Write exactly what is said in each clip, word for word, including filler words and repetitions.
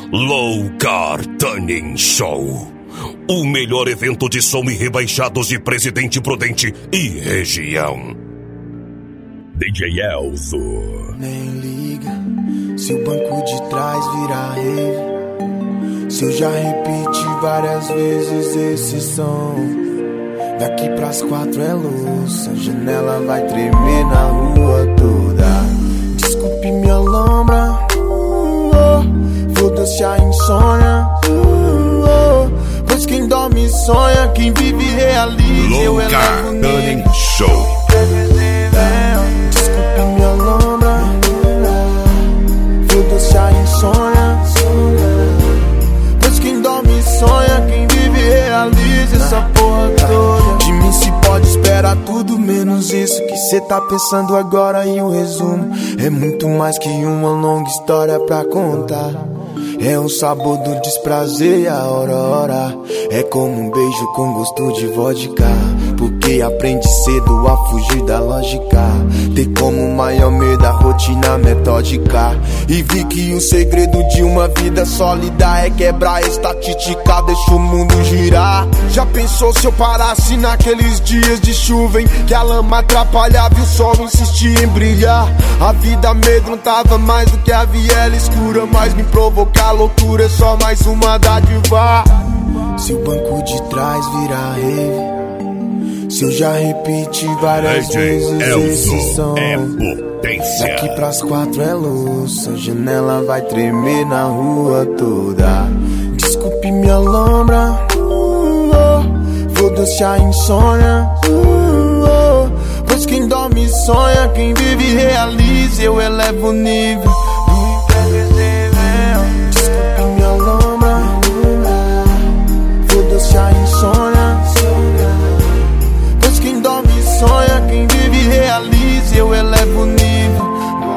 Loucar Tuning Show. O melhor evento de som e rebaixados de Presidente Prudente e região. D J Elzo. Nem liga se o banco de trás virar rave, se eu já repeti várias vezes esse som. Daqui pras quatro é louça, a janela vai tremer na rua toda. Desculpe minha lombra, oh, foda-se a insônia, oh, pois quem dorme sonha, quem vive realiza. Eu elevo Tuning Show. Desculpe minha lombra, foda-se a insônia, pois quem dorme sonha, quem vive realiza essa porra toda. De mim se pode esperar tudo menos isso que cê tá pensando agora. E o resumo é muito mais que uma longa história pra contar. É o sabor do desprazer e a aurora. É como um beijo com gosto de vodka, porque aprende cedo a fugir da lógica. Ter como maior medo a rotina metódica. E vi que o segredo de uma vida sólida é quebrar a estatística, deixa o mundo girar. Já pensou se eu parasse naqueles dias de chuva em que a lama atrapalhava e o sol insistia em brilhar? A vida amedrontava mais do que a viela escura, mas me provocar loucura é só mais uma dádiva. Se o banco de trás virar rave, se eu já repeti várias vezes esse som, é potência. Daqui pras quatro é louça, a janela vai tremer na rua toda. Desculpe minha lombra, oh, foda-se a insônia, oh, pois quem dorme sonha, quem vive realiza. Eu elevo o nível do imprevisível. Desculpe minha lombra, foda-se a insônia, pois quem dorme sonha, quem vive realiza. Eu elevo o nível.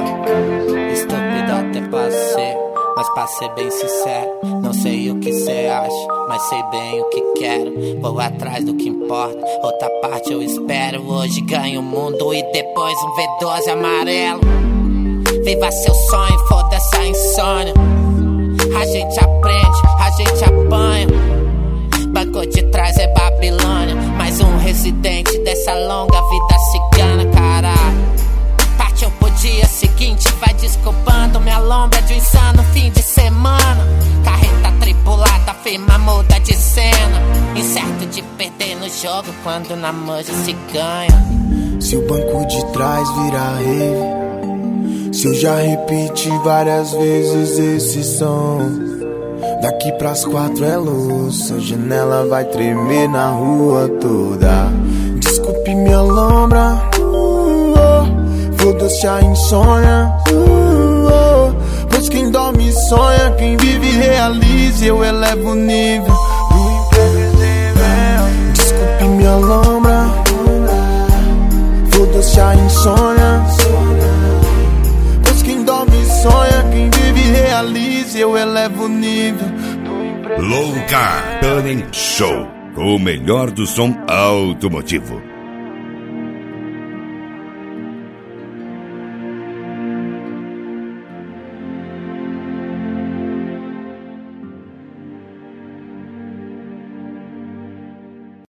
Estúpido até passei, mas pra ser bem sincero, não sei o que cê acha, mas sei bem o que quero. Vou atrás do que importa, outra parte eu espero. Hoje ganho o mundo e depois um V doze amarelo. Viva seu sonho, foda-se a insônia. A gente aprende, a gente apanha. Banco de trás é Babilônia, mais um residente dessa longa vida cigana, caralho. Partiu pro dia seguinte, vai desculpando minha lombra de um insano fim de semana. Carreta tripulada, firma muda de cena. Incerto de perder no jogo quando na manja se ganha. Se o banco de trás virar rave, se eu já repeti várias vezes esse som, daqui pras quatro é louça, a janela vai tremer na rua toda. Desculpe minha lombra, oh, foda-se a insônia, oh, pois quem dorme sonha, quem vive realiza. Eu elevo o nível do imprevisível. Desculpe minha lombra, foda-se a insônia, pois quem dorme sonha, quem vive realiza. Eu elevo o nível. Loucar Tuning Show. O melhor do som automotivo.